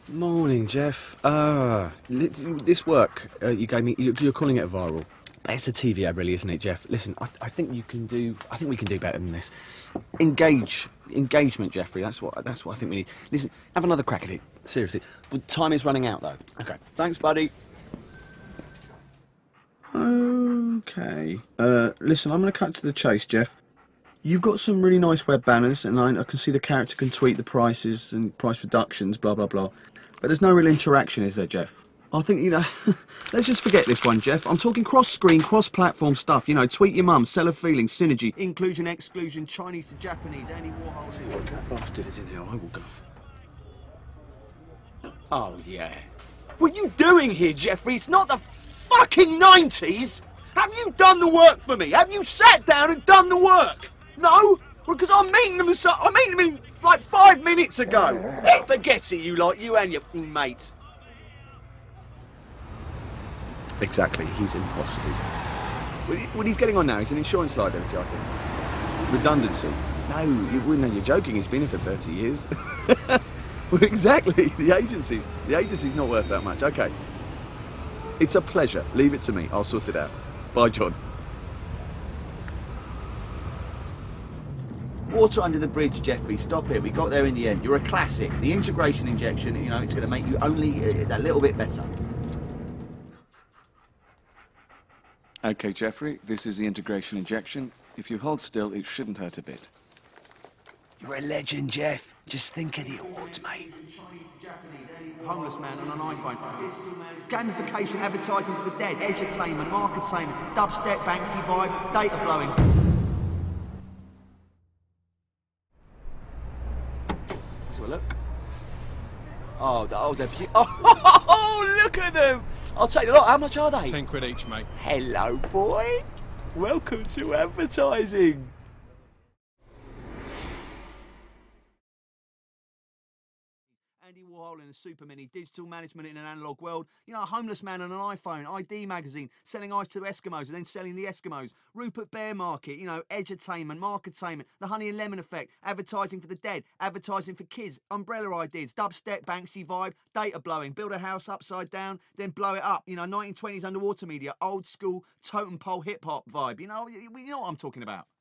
Morning, Jeff. This work you gave me, you're calling it a viral. But it's a TV ad, really, isn't it, Jeff? Listen, I think we can do better than this. Engagement, Jeffrey. That's what I think we need. Listen, have another crack at it. Seriously. But time is running out, though. Okay. Thanks, buddy. Okay. Listen, I'm going to cut to the chase, Jeff. You've got some really nice web banners, and I can see the character can tweet the prices and price reductions, blah, blah, blah. But there's no real interaction, is there, Jeff? I think, let's just forget this one, Jeff. I'm talking cross-screen, cross-platform stuff. Tweet your mum, sell a feeling, synergy, inclusion, exclusion, Chinese to Japanese, Andy Warhol. If that bastard is in here, I will go. Oh, yeah. What are you doing here, Jeffrey? It's not the fucking 90s! Have you done the work for me? Have you sat down and done the work? No? Because I'm meeting them in like 5 minutes ago. Forget it, you and your mates. Exactly, he's impossible. What he's getting on now is an insurance liability, I think. Redundancy. No, you're joking, he's been here for 30 years. Well, exactly, the agency's not worth that much. Okay. It's a pleasure, leave it to me, I'll sort it out. Bye, John. Water under the bridge, Jeffrey. Stop it. We got there in the end. You're a classic. The integration injection, it's going to make you only a little bit better. Okay, Jeffrey, this is the integration injection. If you hold still, it shouldn't hurt a bit. You're a legend, Jeff. Just think of the awards, mate. Homeless man on an iPhone. Gamification, advertising for the dead, edutainment, marketainment, dubstep, Banksy vibe, data blowing. Let's have a look. Oh, they're oh, look at them! I'll take a lot. How much are they? 10 quid each, mate. Hello, boy. Welcome to advertising. Andy Warhol in a super mini, digital management in an analogue world. A homeless man on an iPhone, ID magazine, selling ice to Eskimos and then selling the Eskimos. Rupert Bear Market, edutainment, marketainment, the honey and lemon effect, advertising for the dead, advertising for kids, umbrella ideas, dubstep, Banksy vibe, data blowing, build a house upside down, then blow it up. 1920s underwater media, old school totem pole hip hop vibe. You know what I'm talking about.